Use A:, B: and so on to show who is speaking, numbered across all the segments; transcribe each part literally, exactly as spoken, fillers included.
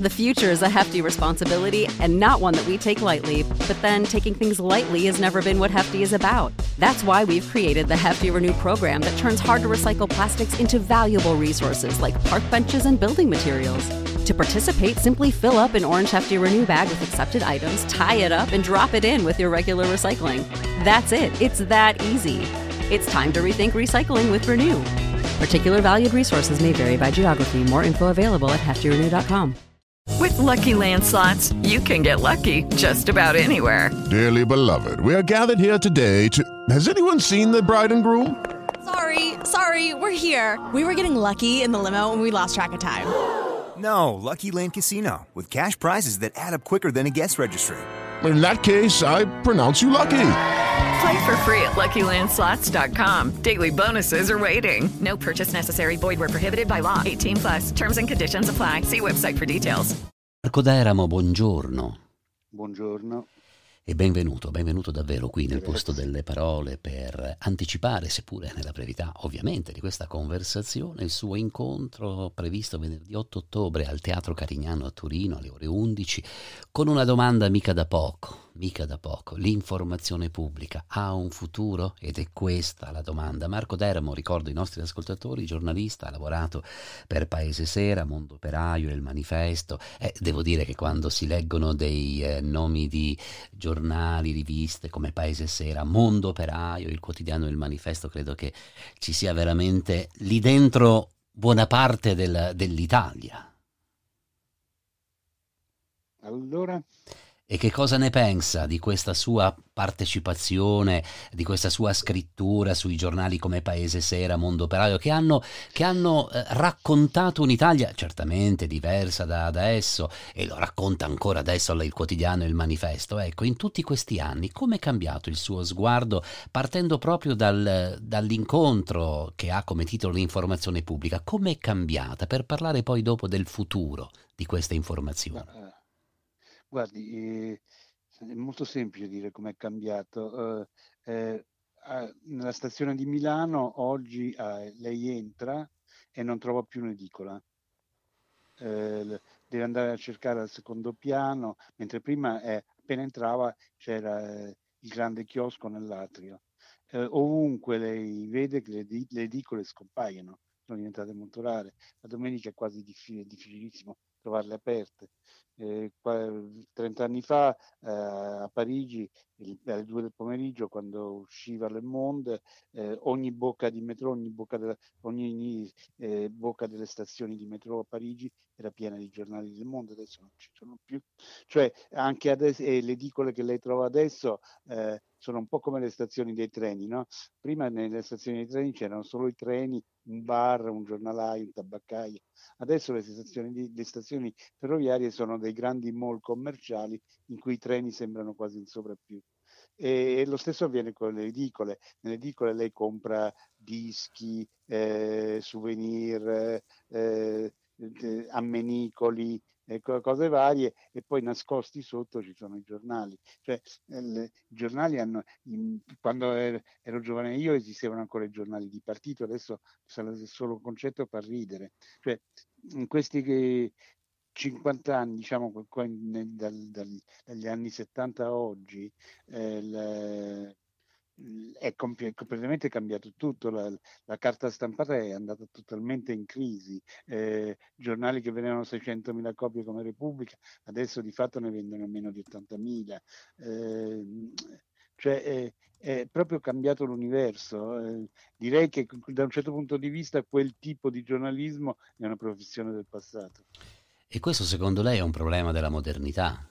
A: The future is a hefty responsibility and not one that we take lightly, but then taking things lightly has never been what Hefty is about. That's why we've created the Hefty Renew program that turns hard-to-recycle plastics into valuable resources like park benches and building materials. To participate, simply fill up an orange Hefty Renew bag with accepted items, tie it up, and drop it in with your regular recycling. That's it. It's that easy. It's time to rethink recycling with Renew. Particular valued resources may vary by geography. More info available at hefty renew dot com.
B: With Lucky Land Slots, you can get lucky just about anywhere.
C: Dearly beloved, we are gathered here today to... Has anyone seen the bride and groom?
D: Sorry, sorry, we're here. We were getting lucky in the limo and we lost track of time.
E: No, Lucky Land Casino, with cash prizes that add up quicker than a guest registry.
C: In that case, I pronounce you lucky.
B: Play for free at lucky land slots dot com. Daily bonuses are waiting. No purchase necessary. Void where prohibited by law. eighteen plus. Terms and conditions apply. See website for details.
F: Marco D'Eramo, buongiorno.
G: Buongiorno.
F: E benvenuto, benvenuto davvero qui nel
G: Grazie.
F: posto delle parole per anticipare, seppure nella brevità ovviamente, di questa conversazione, il suo incontro previsto venerdì otto ottobre al Teatro Carignano a Torino alle ore undici, con una domanda mica da poco, mica da poco. L'informazione pubblica ha un futuro? Ed è questa la domanda. Marco D'Eramo, ricordo i nostri ascoltatori, giornalista, ha lavorato per Paese Sera, Mondo Operaio e Il Manifesto. Eh, devo dire che quando si leggono dei eh, nomi di giornali, riviste come Paese Sera, Mondo Operaio, il quotidiano Il Manifesto, credo che ci sia veramente lì dentro buona parte del, dell'Italia.
G: Allora,
F: E che cosa ne pensa di questa sua partecipazione, di questa sua scrittura sui giornali come Paese Sera, Mondo Operaio, che hanno, che hanno eh, raccontato un'Italia certamente diversa da adesso, e lo racconta ancora adesso il quotidiano e Il Manifesto. Ecco, in tutti questi anni come è cambiato il suo sguardo, partendo proprio dal, dall'incontro che ha come titolo l'informazione pubblica? Come è cambiata, per parlare poi dopo del futuro di questa informazione?
G: ma, eh, guardi, eh, è molto semplice dire com'è cambiato. Eh, eh, a- nella stazione di Milano oggi eh, lei entra e non trova più un'edicola. Eh, l- deve andare a cercare al secondo piano, mentre prima eh, appena entrava c'era eh, il grande chiosco nell'atrio. Eh, ovunque lei vede che le, di- le edicole scompaiono, sono diventate molto rare. La domenica è quasi diffi- difficilissimo trovarle aperte. Eh, qua- trenta anni fa eh, a Parigi, il- alle due del pomeriggio, quando usciva Le Monde, eh, ogni bocca di metro, ogni bocca, della- ogni, eh, bocca delle stazioni di metro a Parigi era piena di giornali del mondo. Adesso non ci sono più. Cioè, anche adesso, e le edicole che lei trova adesso eh, sono un po' come le stazioni dei treni, no? Prima nelle stazioni dei treni c'erano solo i treni, un bar, un giornalaio, un tabaccaio. Adesso le stazioni, di, le stazioni ferroviarie sono dei grandi mall commerciali in cui i treni sembrano quasi in sovrappiù. E, e lo stesso avviene con le edicole. Nelle edicole lei compra dischi, eh, souvenir, eh, eh, ammenicoli, eh, co- cose varie, e poi nascosti sotto ci sono i giornali. Cioè, eh, le- i giornali hanno, in- quando er- ero giovane io esistevano ancora i giornali di partito, adesso il solo concetto fa ridere. Cioè, in questi che cinquanta anni, diciamo, qua in- nel- dal- dal- dagli anni settanta a oggi, eh, il- il- è compi- completamente cambiato tutto. La, la carta stampata è andata totalmente in crisi. Eh, giornali che vendevano seicentomila copie come Repubblica, adesso di fatto ne vendono meno di ottantamila. Eh, cioè è, è proprio cambiato l'universo. Eh, direi che da un certo punto di vista quel tipo di giornalismo è una professione del passato.
F: E questo secondo lei è un problema della modernità?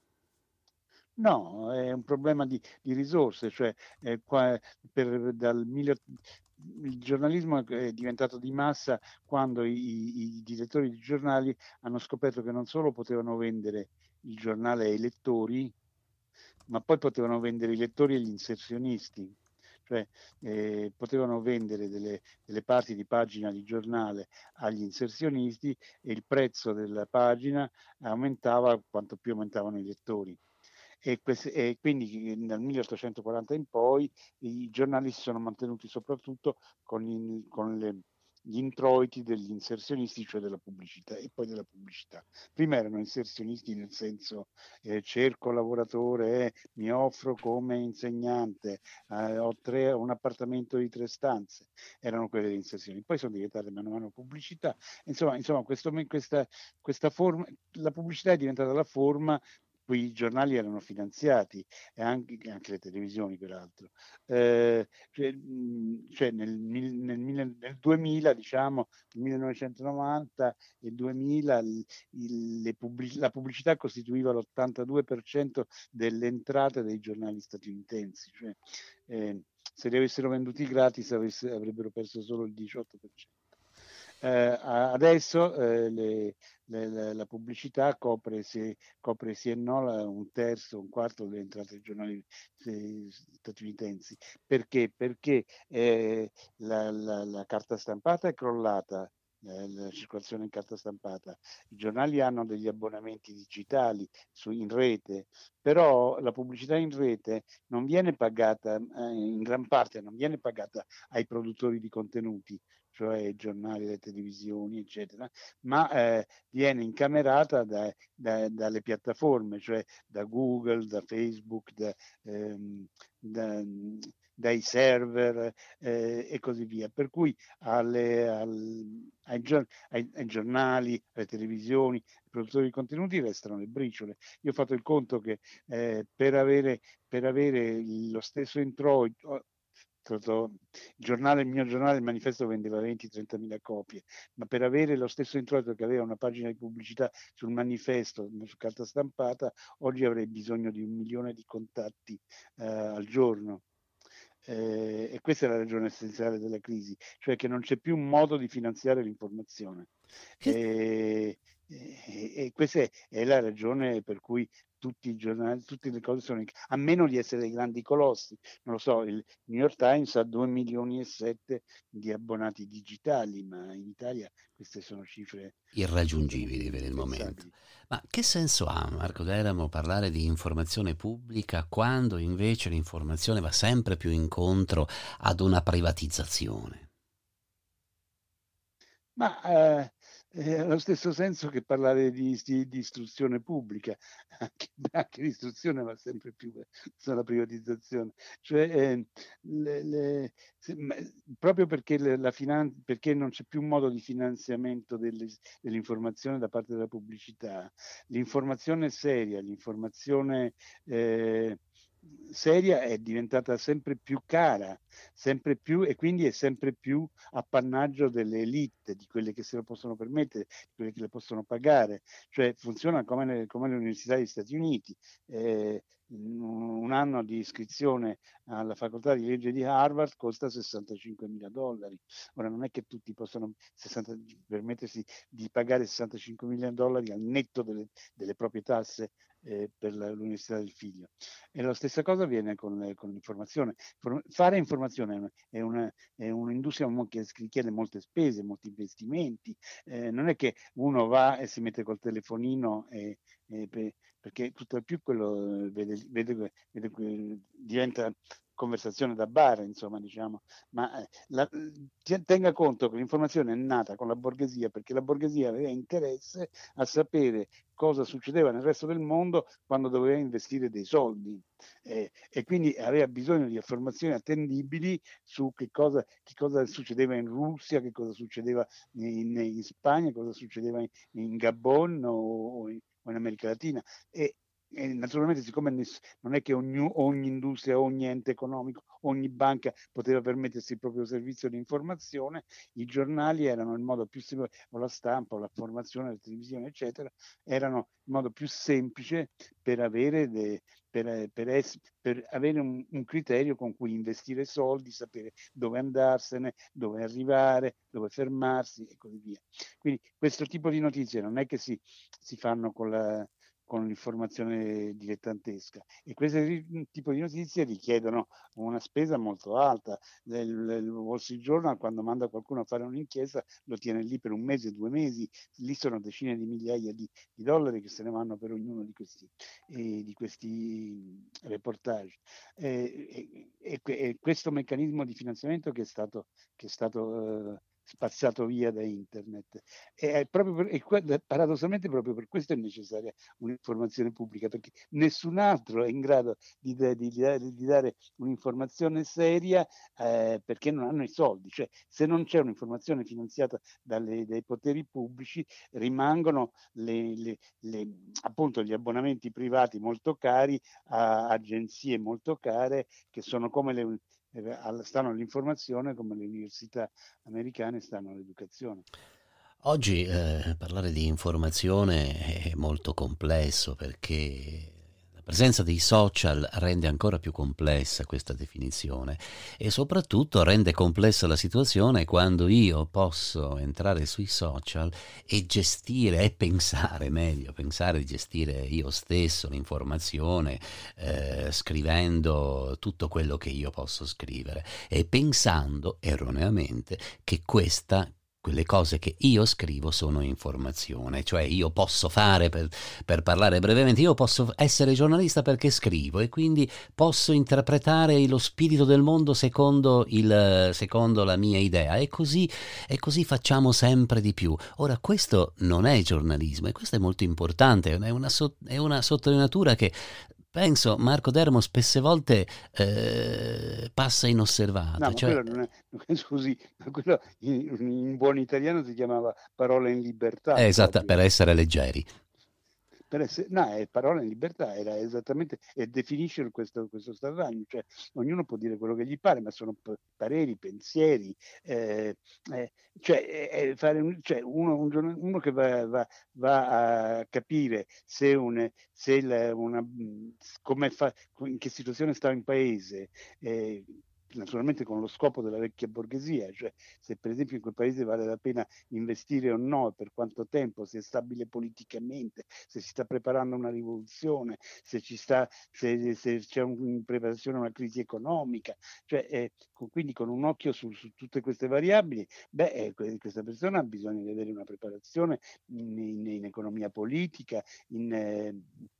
G: No, è un problema di, di risorse, cioè eh, qua, per, dal mille- il giornalismo è diventato di massa quando i, i direttori di giornali hanno scoperto che non solo potevano vendere il giornale ai lettori, ma poi potevano vendere i lettori agli inserzionisti. Cioè eh, potevano vendere delle, delle parti di pagina di giornale agli inserzionisti e il prezzo della pagina aumentava quanto più aumentavano i lettori. E, queste, e quindi dal milleottocentoquaranta in poi i giornali si sono mantenuti soprattutto con, il, con le, gli introiti degli inserzionisti, cioè della pubblicità, e poi della pubblicità. Prima erano inserzionisti nel senso eh, cerco lavoratore, eh, mi offro come insegnante, eh, ho tre, un appartamento di tre stanze, erano quelle le inserzioni. Poi sono diventate mano a mano pubblicità. Insomma, insomma questo, questa, questa forma, la pubblicità è diventata la forma cui i giornali erano finanziati e anche, anche le televisioni peraltro. Eh, cioè, cioè nel, nel, nel duemila, diciamo, nel millenovecentonovanta e duemila il, il, le pubblic- la pubblicità costituiva l'ottantadue per cento delle entrate dei giornali statunitensi. Cioè, eh, se li avessero venduti gratis avesse, avrebbero perso solo il diciotto per cento. Eh, adesso eh, le, le, la pubblicità copre, se, copre sì e no la, un terzo, un quarto delle entrate dei giornali eh, statunitensi. Perché? Perché eh, la, la, la carta stampata è crollata, eh, la circolazione in carta stampata, i giornali hanno degli abbonamenti digitali su, in rete, però la pubblicità in rete non viene pagata, eh, in gran parte non viene pagata ai produttori di contenuti, cioè i giornali, le televisioni, eccetera, ma eh, viene incamerata da, da, dalle piattaforme, cioè da Google, da Facebook, da, ehm, da, dai server eh, e così via. Per cui alle, al, ai, ai, ai giornali, alle televisioni, ai produttori di contenuti restano le briciole. Io ho fatto il conto che eh, per, avere, per avere lo stesso introito, il giornale, il mio giornale, il Manifesto, vendeva venti trenta mila copie, ma per avere lo stesso introito che aveva una pagina di pubblicità sul Manifesto, su carta stampata, oggi avrei bisogno di un milione di contatti eh, al giorno. Eh, e questa è la ragione essenziale della crisi, cioè che non c'è più un modo di finanziare l'informazione. Che... E, e, e questa è, è la ragione per cui tutti i giornali, tutte le cose sono, in, a meno di essere dei grandi colossi. Non lo so, il New York Times ha due milioni e sette di abbonati digitali, ma in Italia queste sono cifre
F: irraggiungibili per il momento. Ma che senso ha, Marco D'Eramo, parlare di informazione pubblica quando invece l'informazione va sempre più incontro ad una privatizzazione?
G: Ma eh, è allo stesso senso che parlare di, di, di istruzione pubblica, anche, anche l'istruzione va sempre più verso la privatizzazione, cioè eh, le, le, se, ma, proprio perché, le, la finan- perché non c'è più un modo di finanziamento delle, dell'informazione da parte della pubblicità, l'informazione seria, l'informazione eh, seria è diventata sempre più cara, sempre più, e quindi è sempre più appannaggio delle elite, di quelle che se lo possono permettere, di quelle che le possono pagare. Cioè funziona come, le, come le università degli Stati Uniti. Eh, un anno di iscrizione alla facoltà di legge di Harvard costa sessantacinque mila dollari. Ora non è che tutti possono sessanta, permettersi di pagare sessantacinque mila dollari al netto delle, delle proprie tasse eh, per la, l'università del figlio. E la stessa cosa avviene con, con l'informazione. Fare informazione è, una, è un'industria che richiede molte spese, molti investimenti. Eh, non è che uno va e si mette col telefonino e, e pe, perché tutto il più quello vede, vede, vede, diventa conversazione da bar, insomma, diciamo, ma eh, la, tenga conto che l'informazione è nata con la borghesia perché la borghesia aveva interesse a sapere cosa succedeva nel resto del mondo quando doveva investire dei soldi eh, e quindi aveva bisogno di informazioni attendibili su che cosa, che cosa succedeva in Russia, che cosa succedeva in, in Spagna, cosa succedeva in, in Gabon o, o, in, o in America Latina e E naturalmente siccome non è che ogni, ogni industria, ogni ente economico, ogni banca poteva permettersi il proprio servizio di informazione, i giornali erano il modo più semplice, o la stampa, o la formazione, la televisione, eccetera, erano il modo più semplice per avere, de, per, per, es, per avere un, un criterio con cui investire soldi, sapere dove andarsene, dove arrivare, dove fermarsi e così via. Quindi questo tipo di notizie non è che si, si fanno con la con l'informazione dilettantesca e questo tipo di notizie richiedono una spesa molto alta. Il Wall Street Journal quando manda qualcuno a fare un'inchiesta lo tiene lì per un mese, due mesi, lì sono decine di migliaia di, di dollari che se ne vanno per ognuno di questi, eh, di questi reportage. Eh, e, e, e questo meccanismo di finanziamento che è stato, che è stato eh, spazzato via da internet. E è proprio per, e que- paradossalmente proprio per questo è necessaria un'informazione pubblica, perché nessun altro è in grado di, di, di, di dare un'informazione seria, eh, perché non hanno i soldi. Cioè, se non c'è un'informazione finanziata dalle, dai poteri pubblici, rimangono le, le, le, appunto gli abbonamenti privati molto cari a agenzie molto care, che sono come le stanno all'informazione, come le università americane stanno all'educazione.
F: Oggi eh, parlare di informazione è molto complesso perché la presenza dei social rende ancora più complessa questa definizione e soprattutto rende complessa la situazione quando io posso entrare sui social e gestire e pensare meglio, pensare di gestire io stesso l'informazione, eh, scrivendo tutto quello che io posso scrivere e pensando erroneamente che questa quelle cose che io scrivo sono informazione, cioè io posso fare, per, per parlare brevemente, io posso essere giornalista perché scrivo e quindi posso interpretare lo spirito del mondo secondo, il, secondo la mia idea e così, e così facciamo sempre di più. Ora questo non è giornalismo e questo è molto importante, è una, è una sottolineatura che penso Marco Dermo spesse volte eh, passa inosservata.
G: No, ma
F: cioè...
G: quello non è, scusi, ma quello in, in buon italiano si chiamava parola in libertà.
F: È esatta,
G: proprio.
F: per essere leggeri.
G: Per essere, no, è parola in libertà, era esattamente, e definisce questo, questo stato d'animo, cioè ognuno può dire quello che gli pare, ma sono pareri, pensieri, eh, eh, cioè, eh, fare un, cioè uno, un, uno che va, va, va a capire se, un, se il, una, come fa, in che situazione sta un paese, eh, naturalmente con lo scopo della vecchia borghesia, cioè se per esempio in quel paese vale la pena investire o no, per quanto tempo, se è stabile politicamente, se si sta preparando una rivoluzione, se ci sta, se, se c'è un, in preparazione una crisi economica, cioè eh, con, quindi con un occhio su, su tutte queste variabili, beh, eh, questa persona ha bisogno di avere una preparazione in, in, in economia politica, in eh,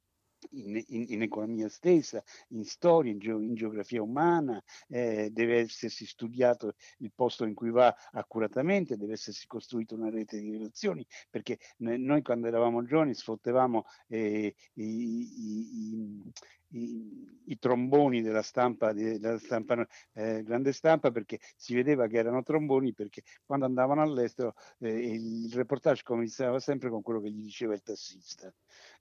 G: In, in, in economia stessa, in storia, in, geo, in geografia umana, eh, deve essersi studiato il posto in cui va accuratamente, deve essersi costruita una rete di relazioni, perché noi quando eravamo giovani sfottevamo eh, i, i, i I, i tromboni della stampa, della stampa eh, grande stampa, perché si vedeva che erano tromboni, perché quando andavano all'estero eh, il reportage cominciava sempre con quello che gli diceva il tassista,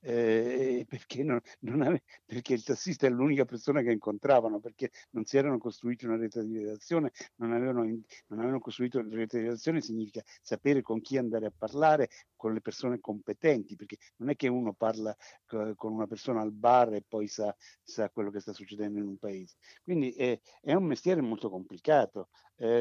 G: eh, perché, non, non ave, perché il tassista è l'unica persona che incontravano, perché non si erano costruiti una rete di relazione, non avevano, non avevano costruito una rete di relazione, significa sapere con chi andare a parlare, con le persone competenti, perché non è che uno parla co- con una persona al bar e poi sa sa quello che sta succedendo in un paese. Quindi è, è un mestiere molto complicato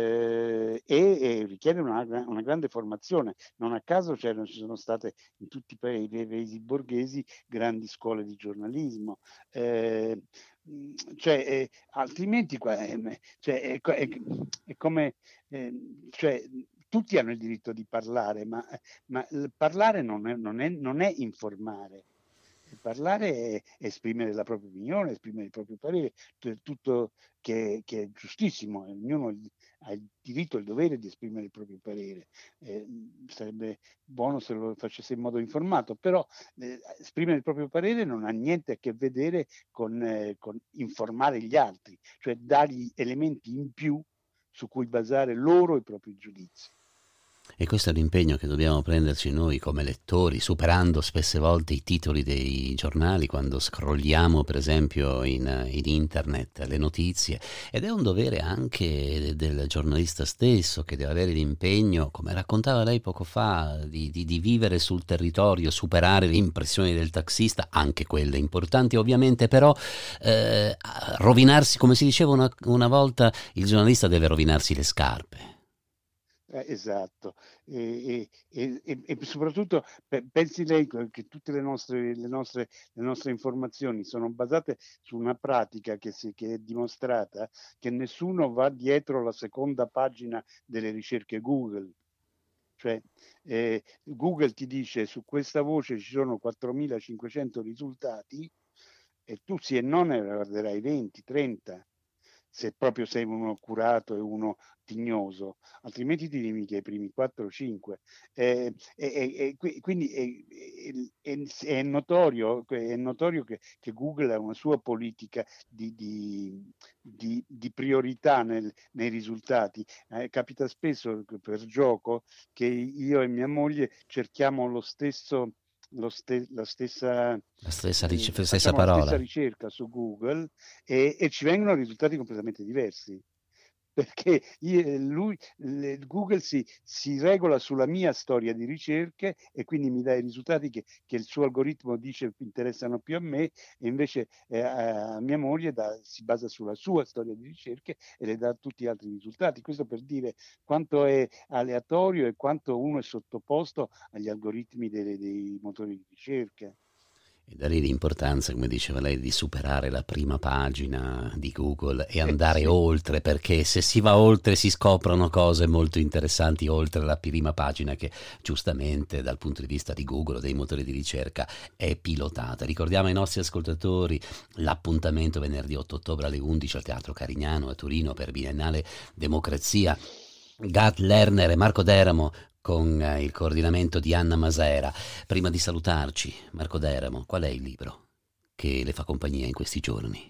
G: eh, e, e richiede una, una grande formazione. Non a caso ci sono state in tutti i paesi, i paesi borghesi grandi scuole di giornalismo. Eh, cioè, eh, altrimenti qua, eh, cioè, è, è, è come eh, cioè, tutti hanno il diritto di parlare, ma, ma parlare non è, non è, non è informare. Parlare è esprimere la propria opinione, esprimere il proprio parere, tutto che, che è giustissimo, ognuno ha il diritto e il dovere di esprimere il proprio parere. Eh, sarebbe buono se lo facesse in modo informato, però eh, esprimere il proprio parere non ha niente a che vedere con, eh, con informare gli altri, cioè dargli elementi in più su cui basare loro i propri giudizi.
F: E questo è l'impegno che dobbiamo prenderci noi come lettori, superando spesse volte i titoli dei giornali quando scrolliamo per esempio in, in internet le notizie, ed è un dovere anche del giornalista stesso che deve avere l'impegno, come raccontava lei poco fa, di, di, di vivere sul territorio, superare le impressioni del taxista, anche quelle importanti ovviamente, però eh, rovinarsi, come si diceva una, una volta, il giornalista deve rovinarsi le scarpe.
G: Eh, esatto, e, e, e, e soprattutto pensi lei che tutte le nostre, le, nostre, le nostre informazioni sono basate su una pratica che, si, che è dimostrata, che nessuno va dietro la seconda pagina delle ricerche Google. Cioè eh, Google ti dice su questa voce ci sono quattromilacinquecento risultati e tu sì e no ne guarderai venti, trenta. se proprio sei uno curato e uno tignoso, altrimenti ti limiti ai primi quattro o cinque. Eh, e, e, quindi è, è, è notorio, è notorio che, che Google ha una sua politica di, di, di, di priorità nel, nei risultati. Eh, capita spesso per gioco che io e mia moglie cerchiamo lo stesso Lo ste- la stessa,
F: la stessa, ric-
G: eh,
F: stessa
G: parola.
F: parola
G: La stessa ricerca su Google e, e ci vengono risultati completamente diversi, perché io, lui, le, Google si, si regola sulla mia storia di ricerche e quindi mi dà i risultati che, che il suo algoritmo dice interessano più a me, e invece eh, a mia moglie da, si basa sulla sua storia di ricerche e le dà tutti gli altri risultati. Questo per dire quanto è aleatorio e quanto uno è sottoposto agli algoritmi dei, dei motori di ricerca.
F: E da lì l'importanza, come diceva lei, di superare la prima pagina di Google e andare eh, sì. oltre, perché se si va oltre si scoprono cose molto interessanti oltre la prima pagina, che giustamente dal punto di vista di Google o dei motori di ricerca è pilotata. Ricordiamo ai nostri ascoltatori l'appuntamento venerdì otto ottobre alle undici al Teatro Carignano a Torino per Biennale Democrazia. Gad Lerner e Marco Deramo con eh, il coordinamento di Anna Masera. Prima di salutarci, Marco Deramo, qual è il libro che le fa compagnia in questi giorni?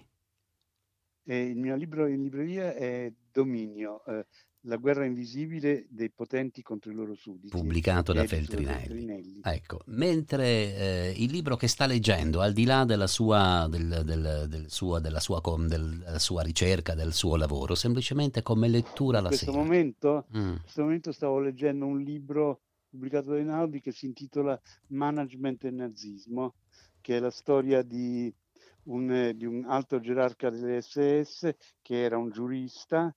G: Eh, il mio libro in libreria è Dominio, eh, la guerra invisibile dei potenti contro i loro sudditi.
F: Pubblicato da Feltrinelli. Feltrinelli. Ecco, mentre eh, il libro che sta leggendo, al di là della sua, del, del, del sua, della, sua, della sua ricerca, del suo lavoro, semplicemente come lettura la
G: sera. In questo momento, mm. in questo momento stavo leggendo un libro pubblicato da Einaudi che si intitola Management e Nazismo, che è la storia di un, di un alto gerarca delle esse esse che era un giurista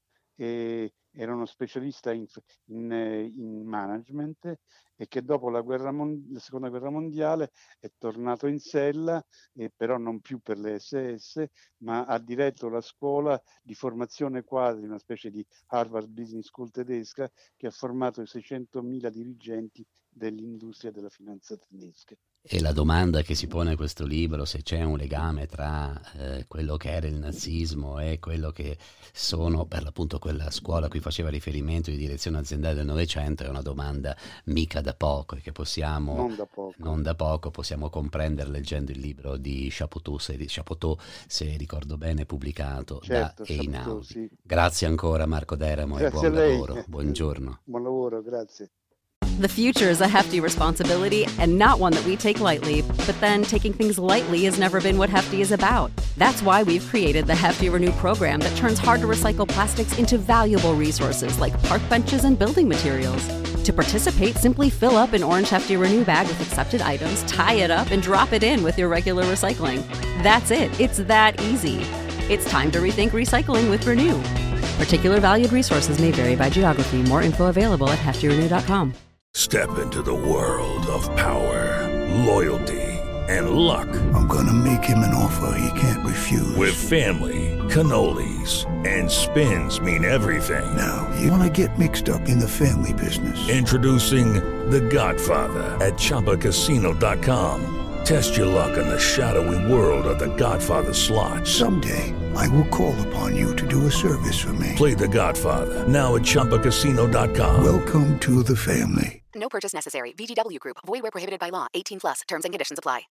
G: e era uno specialista in, in, in management e che dopo la, guerra mon- la seconda guerra mondiale è tornato in sella, e però non più per le esse esse, ma ha diretto la scuola di formazione quadri, una specie di Harvard Business School tedesca, che ha formato seicentomila dirigenti dell'industria della finanza tedesca.
F: E la domanda che si pone a questo libro, se c'è un legame tra eh, quello che era il nazismo e quello che sono per l'appunto quella scuola a cui faceva riferimento di direzione aziendale del Novecento, è una domanda mica da poco e che possiamo
G: non da poco,
F: non da poco possiamo comprendere leggendo il libro di Chapoteau, se, Chapoteau, se ricordo bene, pubblicato
G: certo,
F: da Einaudi.
G: Sì.
F: Grazie ancora Marco Deramo e buon lavoro. Buongiorno.
G: Buon lavoro, grazie.
A: The future is a hefty responsibility and not one that we take lightly, but then taking things lightly has never been what Hefty is about. That's why we've created the Hefty Renew program that turns hard-to-recycle plastics into valuable resources like park benches and building materials. To participate, simply fill up an orange Hefty Renew bag with accepted items, tie it up, and drop it in with your regular recycling. That's it. It's that easy. It's time to rethink recycling with Renew. Particular valued resources may vary by geography. More info available at hefty renew dot com.
H: Step into the world of power, loyalty, and luck.
I: I'm gonna make him an offer he can't refuse.
H: With family, cannolis, and spins mean everything.
I: Now, you wanna get mixed up in the family business.
H: Introducing The Godfather at Chumba Casino dot com. Test your luck in the shadowy world of The Godfather slot.
I: Someday, I will call upon you to do a service for me.
H: Play The Godfather, now at Chumba Casino dot com.
I: Welcome to the family.
J: No purchase necessary. V G W Group. Void where prohibited by law. eighteen plus. Terms and conditions apply.